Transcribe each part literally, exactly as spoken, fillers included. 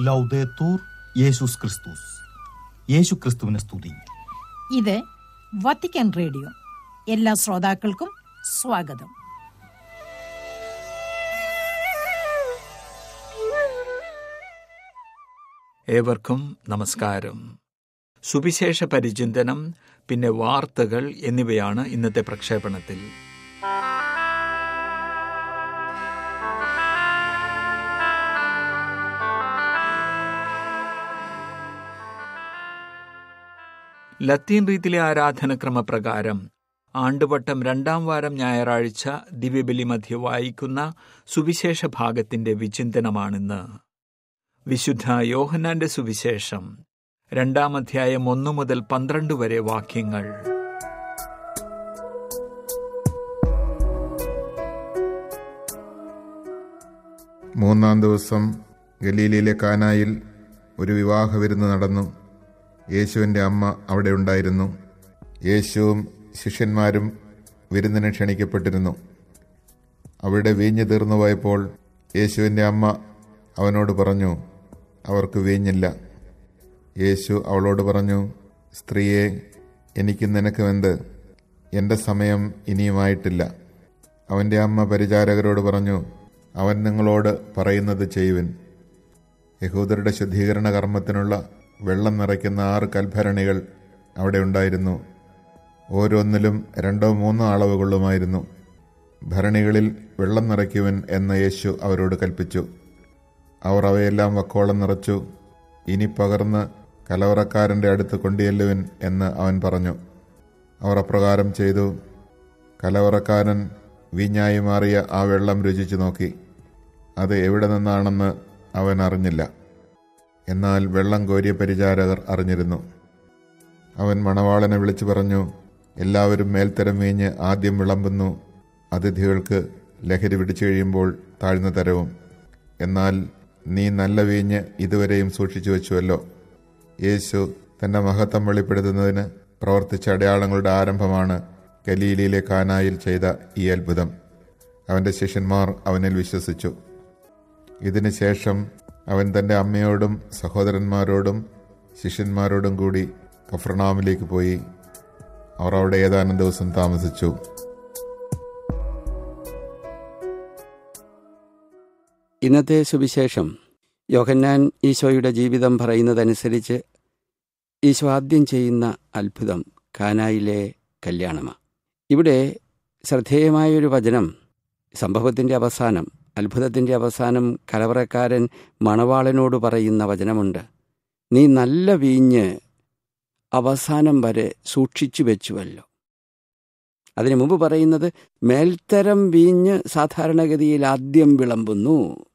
ലൗദേത്തൂർ യേശുസ് ക്രിസ്തുസ്. യേശു ക്രിസ്തുവിനെ സ്തുതി. ഇത് വത്തിക്കാൻ റേഡിയോ. എല്ലാ ശ്രോതാക്കൾക്കും സ്വാഗതം. ഏവർക്കും നമസ്കാരം. സുവിശേഷ പരിചിന്തനം, പിന്നെ വാർത്തകൾ എന്നിവയാണ് ഇന്നത്തെ പ്രക്ഷേപണത്തിൽ. ലത്തീൻ റീതിയിലെ ആരാധനക്രമപ്രകാരം ആണ്ടുവട്ടം രണ്ടാം വാരം ഞായറാഴ്ച ദിവ്യബലി മധ്യ വായിക്കുന്ന സുവിശേഷ ഭാഗത്തിന്റെ വിചിന്തനമാണിന്ന്. വിശുദ്ധ യോഹന്നാന്റെ സുവിശേഷം രണ്ടാം അധ്യായം ഒന്നു മുതൽ പന്ത്രണ്ട് വരെ വാക്യങ്ങൾ. മൂന്നാം ദിവസം ഗലീലയിലെ കാനായിൽ ഒരു വിവാഹ വിരുന്ന് നടന്നു. യേശുവിൻ്റെ അമ്മ അവിടെ ഉണ്ടായിരുന്നു. യേശുവും ശിഷ്യന്മാരും വിരുന്നിന് ക്ഷണിക്കപ്പെട്ടിരുന്നു. അവിടെ വീഞ്ഞ് തീർന്നു പോയപ്പോൾ യേശുവിൻ്റെ അമ്മ അവനോട് പറഞ്ഞു, അവർക്ക് വീഞ്ഞില്ല. യേശു അവളോട് പറഞ്ഞു, സ്ത്രീയെ, എനിക്ക് നിനക്കുമെന്ത്? എൻ്റെ സമയം ഇനിയുമായിട്ടില്ല. അവൻ്റെ അമ്മ പരിചാരകരോട് പറഞ്ഞു, അവൻ നിങ്ങളോട് പറയുന്നത് ചെയ്യുവിൻ. യഹൂദരുടെ ശുദ്ധീകരണ കർമ്മത്തിനുള്ള വെള്ളം നിറയ്ക്കുന്ന ആറ് കൽഭരണികൾ അവിടെ ഉണ്ടായിരുന്നു. ഓരോന്നിലും രണ്ടോ മൂന്നോ അളവ് കൊള്ളുമായിരുന്നു. ഭരണികളിൽ വെള്ളം നിറയ്ക്കുവൻ എന്ന് യേശു അവരോട് കൽപ്പിച്ചു. അവർ അവയെല്ലാം വക്കോളം നിറച്ചു. ഇനി പകർന്ന് കലവറക്കാരൻ്റെ അടുത്ത് കൊണ്ടുചെല്ലുവൻ എന്ന് അവൻ പറഞ്ഞു. അവർ അപ്രകാരം ചെയ്തു. കലവറക്കാരൻ വീഞ്ഞായി മാറിയ ആ വെള്ളം രുചിച്ചു നോക്കി. അത് എവിടെ നിന്നാണെന്ന് അവൻ അറിഞ്ഞില്ല. എന്നാൽ വെള്ളം കോരിയ പരിചാരകർ അറിഞ്ഞിരുന്നു. അവൻ മണവാളനെ വിളിച്ചു പറഞ്ഞു, എല്ലാവരും മേൽത്തരം വീഞ്ഞ് ആദ്യം വിളമ്പുന്നു, അതിഥികൾക്ക് ലഹരി പിടിച്ചു കഴിയുമ്പോൾ താഴ്ന്ന തരവും. എന്നാൽ നീ നല്ല വീഞ്ഞ് ഇതുവരെയും സൂക്ഷിച്ചു വെച്ചുവല്ലോ. യേശു തന്റെ മഹത്വം വെളിപ്പെടുത്തുന്നതിന് പ്രവർത്തിച്ച അടയാളങ്ങളുടെ ആരംഭമാണ് ഗലീലയിലെ കാനായിൽ ചെയ്ത ഈ അത്ഭുതം. അവന്റെ ശിഷ്യന്മാർ അവനിൽ വിശ്വസിച്ചു. ഇതിനു ശേഷം അവൻ തന്റെ അമ്മയോടും സഹോദരന്മാരോടും ശിഷ്യന്മാരോടും കൂടി കഫർനാമിലേക്ക് പോയി. അവർ അവിടെ ഏതാനും ദിവസം താമസിച്ചു. ഇന്നത്തെ സുവിശേഷം യോഹന്നാൻ ഈശോയുടെ ജീവിതം പറയുന്നതനുസരിച്ച് ഈശോ ആദ്യം ചെയ്യുന്ന അത്ഭുതം കാനായിലെ കല്യാണമാണ്. ഇവിടെ ശ്രദ്ധേയമായൊരു വചനം, സംഭവത്തിൻ്റെ അവസാനം, അത്ഭുതത്തിൻ്റെ അവസാനം കലവറക്കാരൻ മണവാളനോട് പറയുന്ന വചനമുണ്ട്. നീ നല്ല വീഞ്ഞ് അവസാനം വരെ സൂക്ഷിച്ചു വെച്ചുവല്ലോ. അതിനു മുമ്പ് പറയുന്നത് മേൽത്തരം വീഞ്ഞ് സാധാരണഗതിയിൽ ആദ്യം വിളമ്പുന്നു.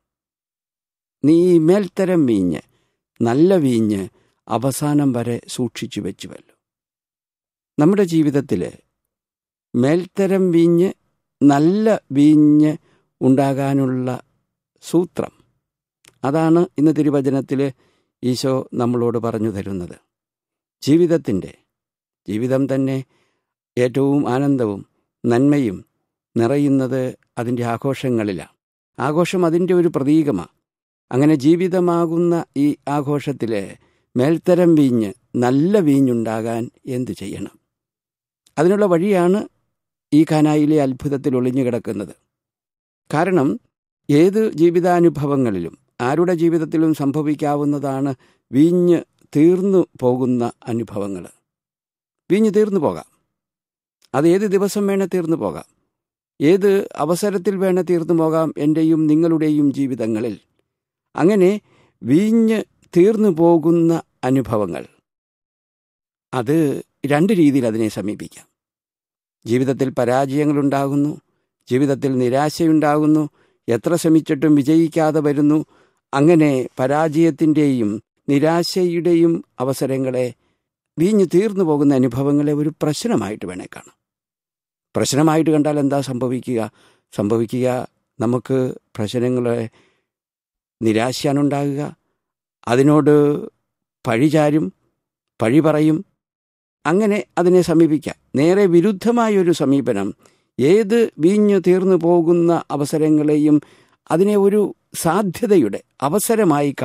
നീ മേൽത്തരം വീഞ്ഞ്, നല്ല വീഞ്ഞ് അവസാനം വരെ സൂക്ഷിച്ചു വെച്ചുവല്ലോ. നമ്മുടെ ജീവിതത്തിൽ മേൽത്തരം വീഞ്ഞ്, നല്ല വീഞ്ഞ് ഉണ്ടാകാനുള്ള സൂത്രം, അതാണ് ഇന്ന് തിരുവചനത്തിൽ ഈശോ നമ്മളോട് പറഞ്ഞു തരുന്നത്. ജീവിതത്തിൻ്റെ ജീവിതം തന്നെ ഏറ്റവും ആനന്ദവും നന്മയും നിറയുന്നത് അതിൻ്റെ ആഘോഷങ്ങളിലാണ്. ആഘോഷം അതിൻ്റെ ഒരു പ്രതീകമാണ്. അങ്ങനെ ജീവിതമാകുന്ന ഈ ആഘോഷത്തിൽ മേൽത്തരം വീഞ്ഞ്, നല്ല വീഞ്ഞുണ്ടാകാൻ എന്തു ചെയ്യണം? അതിനുള്ള വഴിയാണ് ഈ കാനായിലെ അത്ഭുതത്തിൽ ഒളിഞ്ഞു കിടക്കുന്നത്. കാരണം ഏത് ജീവിതാനുഭവങ്ങളിലും ആരുടെ ജീവിതത്തിലും സംഭവിക്കാവുന്നതാണ് വീഞ്ഞ് തീർന്നു പോകുന്ന അനുഭവങ്ങൾ. വീഞ്ഞ് തീർന്നു പോകാം. അത് ഏത് ദിവസം വേണേ തീർന്നു പോകാം, ഏത് അവസരത്തിൽ വേണേ തീർന്നു പോകാം. എൻ്റെയും നിങ്ങളുടെയും ജീവിതങ്ങളിൽ അങ്ങനെ വീഞ്ഞ് തീർന്നു പോകുന്ന അനുഭവങ്ങൾ, അത് രണ്ട് രീതിയിൽ അതിനെ സമീപിക്കാം. ജീവിതത്തിൽ പരാജയങ്ങളുണ്ടാകുന്നു, ജീവിതത്തിൽ നിരാശയുണ്ടാകുന്നു, എത്ര ശ്രമിച്ചിട്ടും വിജയിക്കാതെ വരുന്നു. അങ്ങനെ പരാജയത്തിൻ്റെയും നിരാശയുടെയും അവസരങ്ങളെ, വീഞ്ഞ് തീർന്നു പോകുന്ന അനുഭവങ്ങളെ ഒരു പ്രശ്നമായിട്ട് വേണേ കാണാം. പ്രശ്നമായിട്ട് കണ്ടാൽ എന്താ സംഭവിക്കുക? സംഭവിക്കുക നമുക്ക് പ്രശ്നങ്ങളെ നിരാശയാണുണ്ടാകുക. അതിനോട് പഴിചാരും, പഴി പറയും. അങ്ങനെ അതിനെ സമീപിക്കാം. നേരെ വിരുദ്ധമായൊരു സമീപനം ഏത് വീഞ്ഞു തീർന്നു പോകുന്ന അവസരങ്ങളെയും അതിനെ ഒരു സാധ്യതയുടെ അവസരമായി കാണാം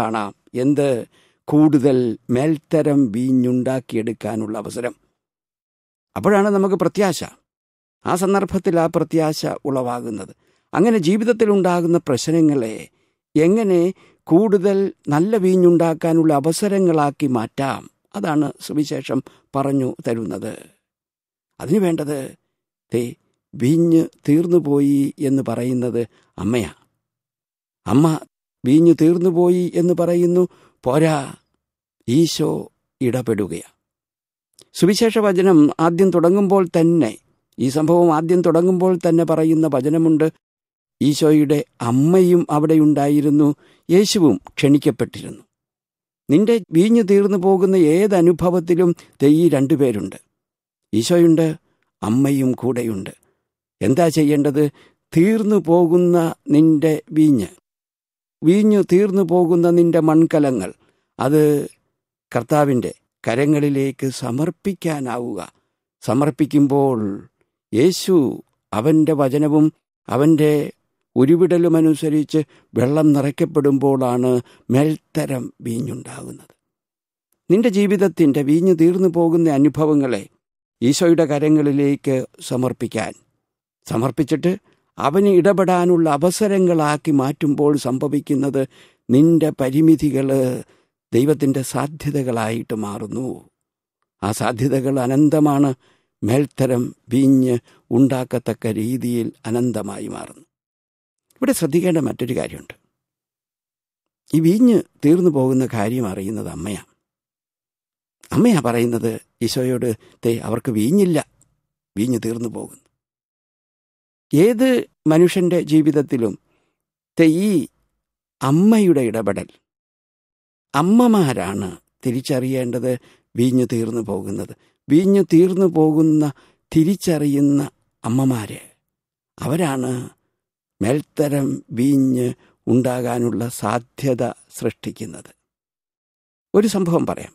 എന്ത്? കൂടുതൽ മേൽത്തരം വീഞ്ഞുണ്ടാക്കിയെടുക്കാനുള്ള അവസരം. അപ്പോഴാണ് നമുക്ക് പ്രത്യാശ, ആ സന്ദർഭത്തിൽ ആ പ്രത്യാശ ഉളവാകുന്നത്. അങ്ങനെ ജീവിതത്തിൽ ഉണ്ടാകുന്ന പ്രശ്നങ്ങളെ എങ്ങനെ കൂടുതൽ നല്ല വീഞ്ഞുണ്ടാക്കാനുള്ള അവസരങ്ങളാക്കി മാറ്റാം, അതാണ് സുവിശേഷം പറഞ്ഞു തരുന്നത്. അതിനു വേണ്ടത് ദേ വീഞ്ഞ് തീർന്നുപോയി എന്ന് പറയുന്നത് അമ്മയാ. അമ്മ വീഞ്ഞു തീർന്നുപോയി എന്ന് പറയുന്നു. പോരാ, ഈശോ ഇടപെടുകയാണ്. സുവിശേഷ വചനം ആദ്യം തുടങ്ങുമ്പോൾ തന്നെ, ഈ സംഭവം ആദ്യം തുടങ്ങുമ്പോൾ തന്നെ പറയുന്ന വചനമുണ്ട്, ഈശോയുടെ അമ്മയും അവിടെ ഉണ്ടായിരുന്നു, യേശുവും ക്ഷണിക്കപ്പെട്ടിരുന്നു. നിന്റെ വീഞ്ഞു തീർന്നു പോകുന്ന ഏതനുഭവത്തിലും ഈ രണ്ടുപേരുണ്ട്, ഈശോയുണ്ട്, അമ്മയും കൂടെയുണ്ട്. എന്താ ചെയ്യേണ്ടത്? തീർന്നു പോകുന്ന നിന്റെ വീഞ്ഞ്, വീഞ്ഞു തീർന്നു പോകുന്ന നിന്റെ മൺകലങ്ങൾ, അത് കർത്താവിൻ്റെ കരങ്ങളിലേക്ക് സമർപ്പിക്കാനാവുക. സമർപ്പിക്കുമ്പോൾ യേശു അവൻ്റെ വചനവും അവൻ്റെ ഉരുവിടലുമനുസരിച്ച് വെള്ളം നിറയ്ക്കപ്പെടുമ്പോഴാണ് മേൽത്തരം വീഞ്ഞുണ്ടാകുന്നത്. നിന്റെ ജീവിതത്തിൻ്റെ വീഞ്ഞു തീർന്നു പോകുന്ന അനുഭവങ്ങളെ ഈശോയുടെ കരങ്ങളിലേക്ക് സമർപ്പിക്കാൻ, സമർപ്പിച്ചിട്ട് അവന് ഇടപെടാനുള്ള അവസരങ്ങളാക്കി മാറ്റുമ്പോൾ സംഭവിക്കുന്നത്, നിന്റെ പരിമിതികൾ ദൈവത്തിൻ്റെ സാധ്യതകളായിട്ട് മാറുന്നു. ആ സാധ്യതകൾ അനന്തമാണ്. മേൽത്തരം വീഞ്ഞ് ഉണ്ടാക്കത്തക്ക രീതിയിൽ അനന്തമായി മാറുന്നു. ഇവിടെ ശ്രദ്ധിക്കേണ്ട മറ്റൊരു കാര്യമുണ്ട്. ഈ വീഞ്ഞ് തീർന്നു പോകുന്ന കാര്യം അറിയുന്നത് അമ്മയാണ്. അമ്മയാ പറയുന്നത് ഈശോയോട്, തേ അവർക്ക് വീഞ്ഞില്ല, വീഞ്ഞ് തീർന്നു പോകുന്നു. ഏത് മനുഷ്യൻ്റെ ജീവിതത്തിലും തേ ഈ അമ്മയുടെ ഇടപെടൽ, അമ്മമാരാണ് തിരിച്ചറിയേണ്ടത് വീഞ്ഞു തീർന്നു പോകുന്നത്. വീഞ്ഞു തീർന്നു പോകുന്ന തിരിച്ചറിയുന്ന അമ്മമാര്, അവരാണ് മേൽത്തരം വീഞ്ഞ് ഉണ്ടാകാനുള്ള സാധ്യത സൃഷ്ടിക്കുന്നത്. ഒരു സംഭവം പറയാം.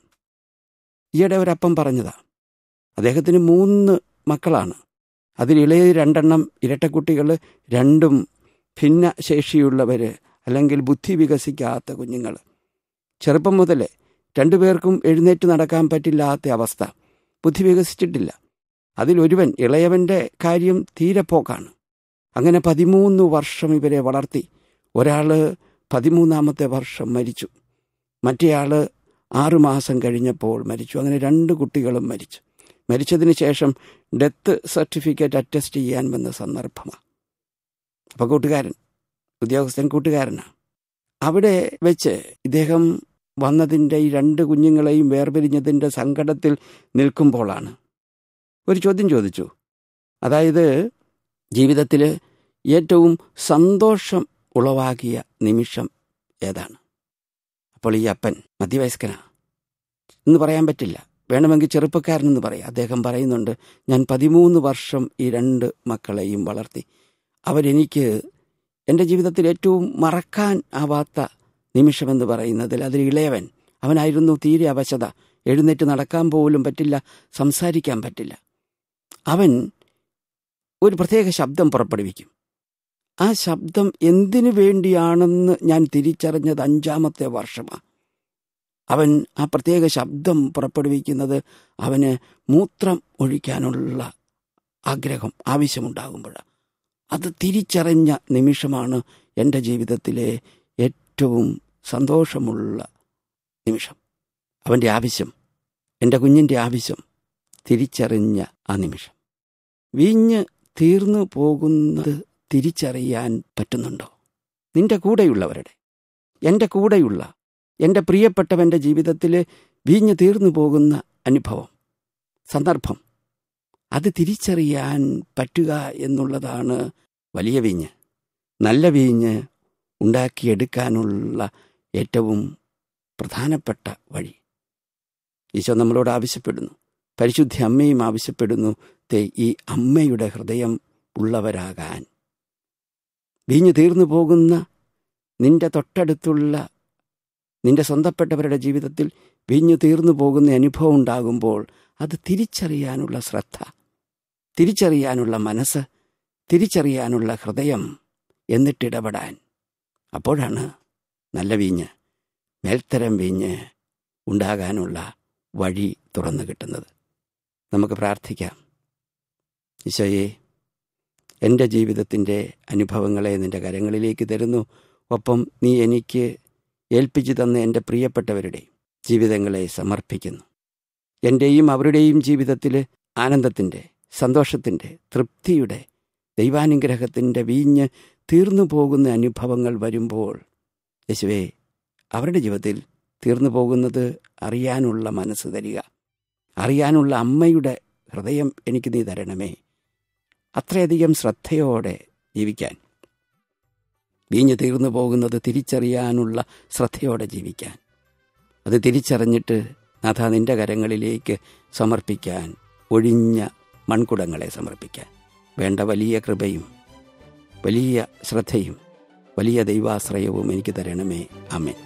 ഈയിടെ ഒരപ്പം പറഞ്ഞതാ. അദ്ദേഹത്തിന് മൂന്ന് മക്കളാണ്. അതിലിളയ രണ്ടെണ്ണം ഇരട്ടക്കുട്ടികൾ, രണ്ടും ഭിന്നശേഷിയുള്ളവർ, അല്ലെങ്കിൽ ബുദ്ധി വികസിക്കാത്ത കുഞ്ഞുങ്ങൾ. ചെറുപ്പം മുതലേ രണ്ടുപേർക്കും എഴുന്നേറ്റ് നടക്കാൻ പറ്റില്ലാത്ത അവസ്ഥ, ബുദ്ധി വികസിച്ചിട്ടില്ല. അതിലൊരുവൻ, ഇളയവൻ്റെ കാര്യം തീരെ പോക്കാണ്. അങ്ങനെ പതിമൂന്ന് വർഷം ഇവരെ വളർത്തി. ഒരാൾ പതിമൂന്നാമത്തെ വർഷം മരിച്ചു, മറ്റേയാൾ ആറുമാസം കഴിഞ്ഞപ്പോൾ മരിച്ചു. അങ്ങനെ രണ്ട് കുട്ടികളും മരിച്ചു. മരിച്ചതിന് ശേഷം ഡെത്ത് സർട്ടിഫിക്കറ്റ് അറ്റസ്റ്റ് ചെയ്യാൻ വന്ന സന്ദർഭമാണ്. അപ്പോൾ കൂട്ടുകാരൻ, ഉദ്യോഗസ്ഥൻ കൂട്ടുകാരനാണ്. അവിടെ വെച്ച് ഇദ്ദേഹം വന്നതിൻ്റെ, ഈ രണ്ട് കുഞ്ഞുങ്ങളെയും വേർപിരിഞ്ഞതിൻ്റെ സങ്കടത്തിൽ നിൽക്കുമ്പോഴാണ് ഒരു ചോദ്യം ചോദിച്ചു. അതായത് ജീവിതത്തിൽ ഏറ്റവും സന്തോഷം ഉളവാക്കിയ നിമിഷം ഏതാണ്? അപ്പോൾ ഈ അപ്പൻ മധ്യവയസ്കനാ എന്ന് പറയാൻ പറ്റില്ല, വേണമെങ്കിൽ ചെറുപ്പക്കാരനെന്ന് പറയാം. അദ്ദേഹം പറയുന്നുണ്ട്, ഞാൻ പതിമൂന്ന് വർഷം ഈ രണ്ട് മക്കളെയും വളർത്തി. അവരെനിക്ക് എൻ്റെ ജീവിതത്തിൽ ഏറ്റവും മറക്കാൻ ആവാത്ത നിമിഷമെന്ന് പറയുന്നതിൽ അതിൽ ഇളയവൻ, അവനായിരുന്നു തീരെ അവശത, എഴുന്നേറ്റ് നടക്കാൻ പോലും പറ്റില്ല, സംസാരിക്കാൻ പറ്റില്ല. അവൻ ഒരു പ്രത്യേക ശബ്ദം പുറപ്പെടുവിക്കും. ആ ശബ്ദം എന്തിനു വേണ്ടിയാണെന്ന് ഞാൻ തിരിച്ചറിഞ്ഞത് അഞ്ചാമത്തെ വർഷമാണ്. അവൻ ആ പ്രത്യേക ശബ്ദം പുറപ്പെടുവിക്കുന്നത് അവന് മൂത്രം ഒഴിക്കാനുള്ള ആഗ്രഹം, ആവശ്യമുണ്ടാകുമ്പോഴാണ്. അത് തിരിച്ചറിഞ്ഞ നിമിഷമാണ് എൻ്റെ ജീവിതത്തിലെ ഏറ്റവും സന്തോഷമുള്ള നിമിഷം. അവൻ്റെ ആവശ്യം, എൻ്റെ കുഞ്ഞിൻ്റെ ആവശ്യം തിരിച്ചറിഞ്ഞ ആ നിമിഷം. വീഞ്ഞ് തീർന്നു പോകുന്നത് തിരിച്ചറിയാൻ പറ്റുന്നുണ്ടോ? നിന്റെ കൂടെയുള്ളവരുടെ, എൻ്റെ കൂടെയുള്ള എൻ്റെ പ്രിയപ്പെട്ടവൻ്റെ ജീവിതത്തിൽ വീഞ്ഞ് തീർന്നു പോകുന്ന അനുഭവം, സന്ദർഭം, അത് തിരിച്ചറിയാൻ പറ്റുക എന്നുള്ളതാണ് വലിയ വീഞ്ഞ്. നല്ല വീഞ്ഞ് ഉണ്ടാക്കിയെടുക്കാനുള്ള ഏറ്റവും പ്രധാനപ്പെട്ട വഴി. ഈശോ നമ്മളോട് ആവശ്യപ്പെടുന്നു, പരിശുദ്ധ അമ്മയും ആവശ്യപ്പെടുന്നു, തേ ഈ അമ്മയുടെ ഹൃദയം ഉള്ളവരാകാൻ. വീഞ്ഞു തീർന്നു പോകുന്ന നിന്റെ തൊട്ടടുത്തുള്ള നിന്റെ സ്വന്തപ്പെട്ടവരുടെ ജീവിതത്തിൽ വീഞ്ഞു തീർന്നു പോകുന്ന അനുഭവം ഉണ്ടാകുമ്പോൾ അത് തിരിച്ചറിയാനുള്ള ശ്രദ്ധ, തിരിച്ചറിയാനുള്ള മനസ്സ്, തിരിച്ചറിയാനുള്ള ഹൃദയം, എന്നിട്ടിടപെടാൻ. അപ്പോഴാണ് നല്ല വീഞ്ഞ് മേൽത്തരം വീഞ്ഞ് ഉണ്ടാകാനുള്ള വഴി തുറന്നു കിട്ടുന്നത്. നമുക്ക് പ്രാർത്ഥിക്കാം. ഈശോയെ, എൻ്റെ ജീവിതത്തിൻ്റെ അനുഭവങ്ങളെ നിൻ്റെ കരങ്ങളിലേക്ക് തരുന്നു. ഒപ്പം നീ എനിക്ക് ഏൽപ്പിച്ചു തന്ന എൻ്റെ പ്രിയപ്പെട്ടവരുടെ ജീവിതങ്ങളെ സമർപ്പിക്കുന്നു. എൻ്റെയും അവരുടെയും ജീവിതത്തിൽ ആനന്ദത്തിൻ്റെ, സന്തോഷത്തിൻ്റെ, തൃപ്തിയുടെ, ദൈവാനുഗ്രഹത്തിൻ്റെ വീഞ്ഞ് തീർന്നു പോകുന്ന അനുഭവങ്ങൾ വരുമ്പോൾ യേശുവേ, അവരുടെ ജീവിതത്തിൽ തീർന്നു പോകുന്നത് അറിയാനുള്ള മനസ്സ് തരിക. അറിയാനുള്ള അമ്മയുടെ ഹൃദയം എനിക്ക് നീ തരണമേ. അത്രയധികം ശ്രദ്ധയോടെ ജീവിക്കാൻ, വീഞ്ഞ് തീർന്നു പോകുന്നത് തിരിച്ചറിയാനുള്ള ശ്രദ്ധയോടെ ജീവിക്കാൻ, അത് തിരിച്ചറിഞ്ഞിട്ട് നാഥ നിൻ്റെ കരങ്ങളിലേക്ക് സമർപ്പിക്കാൻ, ഒഴിഞ്ഞ മൺകുടങ്ങളെ സമർപ്പിക്കാൻ വേണ്ട വലിയ കൃപയും വലിയ ശ്രദ്ധയും വലിയ ദൈവാശ്രയവും എനിക്ക് തരണമേ. ആമേൻ.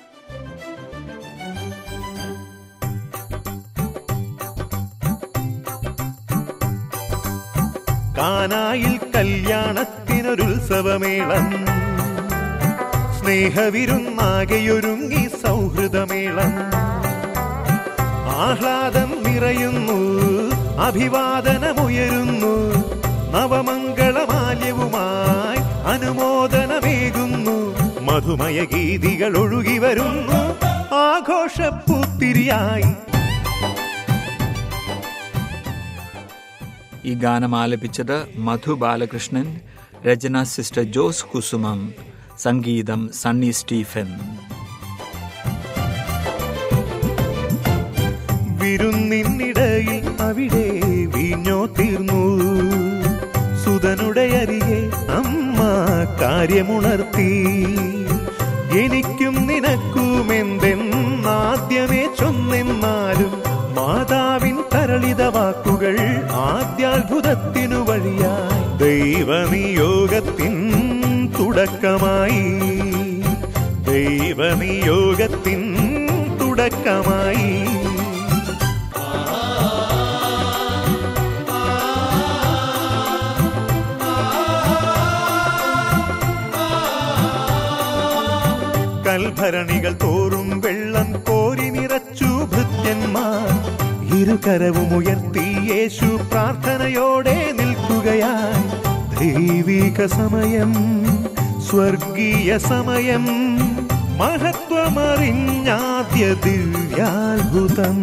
കാനായിൽ കല്യാണത്തിനൊരുത്സവമേളം, സ്നേഹവിരുന്നാകെയൊരുങ്ങി സൗഹൃദമേളം. ആഹ്ലാദം നിറയുന്നു, അഭിവാദനമുയരുന്നു, നവമംഗളമാല്യവുമായി അനുമോദനമേകുന്നു. മധുമയ ഗീതികൾ ഒഴുകി വരുന്നു, ആഘോഷപ്പൂത്തിരിയായി. ഈ ഗാനം ആലപിച്ചത് മധു ബാലകൃഷ്ണൻ, രചന സിസ്റ്റർ ജോസ് കുസുമം, സംഗീതം സണ്ണി സ്റ്റീഫൻ. വിരുന്നിനിടയിൽ അവിടെ വീഞ്ഞോ തീർന്നു, സുതനുടെ അരികെ അമ്മ കാര്യമുണർത്തി. എനിക്കും നിനക്കുമെന്തെന്നാദ്യമേ ചൊന്നെന്നാലും മാതാവിൻ തരളിത വാക്കുകൾ ആദ്യാത്ഭുതത്തിനു വഴിയായി. ദൈവനിയോഗത്തിൻ തുടക്കമായി, ദൈവനിയോഗത്തിൻ തുടക്കമായി. കൽഭരണികൾ തോറും വെള്ളം കോരി നിറച്ചു ഭൃത്യന്മാർ. ഇരുകരവും ഉയർത്തി യേശു പ്രാർത്ഥനയോടെ നിൽക്കുകയായി. ദൈവിക സമയം, സ്വർഗീയ സമയം, മഹത്വമറിഞ്ഞാദ്യ ദിവ്യാത്ഭുതം.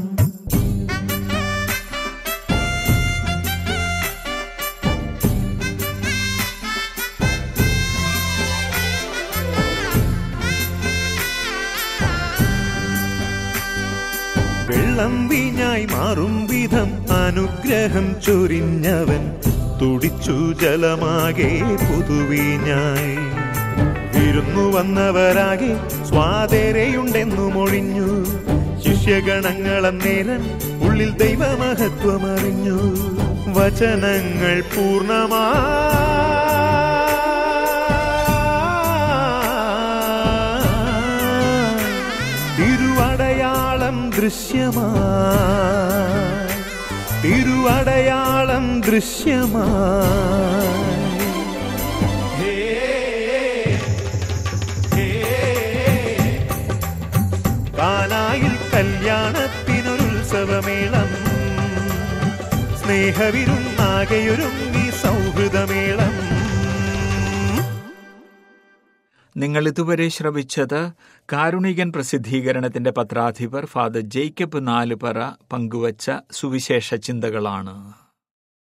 വെള്ളം വീഞ്ഞായി മാറും വിധം അനുഗ്രഹം ചൊരിഞ്ഞവൻ തുടിച്ചു ജലമാകെ പുതുവീഞ്ഞായി. വിരുന്നു വന്നവരാകെ സ്വാതേരയുണ്ടെന്നു മൊഴിഞ്ഞു. ശിഷ്യഗണങ്ങളന്നേരം ഉള്ളിൽ ദൈവമഹത്വമറിഞ്ഞു. വചനങ്ങൾ പൂർണ്ണമാ തിരുവടയാളം ദൃശ്യമായി, തിരുവടയാളം ദൃശ്യമായി. കാനായിൽ കല്യാണത്തിനൊരുത്സവമേളം, സ്നേഹവിരുന്നാകെയൊരുങ്ങി സൗഹൃദമേളം. നിങ്ങൾ ഇതുവരെ ശ്രവിച്ചത് കാരുണികൻ പ്രസിദ്ധീകരണത്തിന്റെ പത്രാധിപർ ഫാദർ ജേക്കബ് നാലുപറ പങ്കുവച്ച സുവിശേഷ ചിന്തകളാണ്.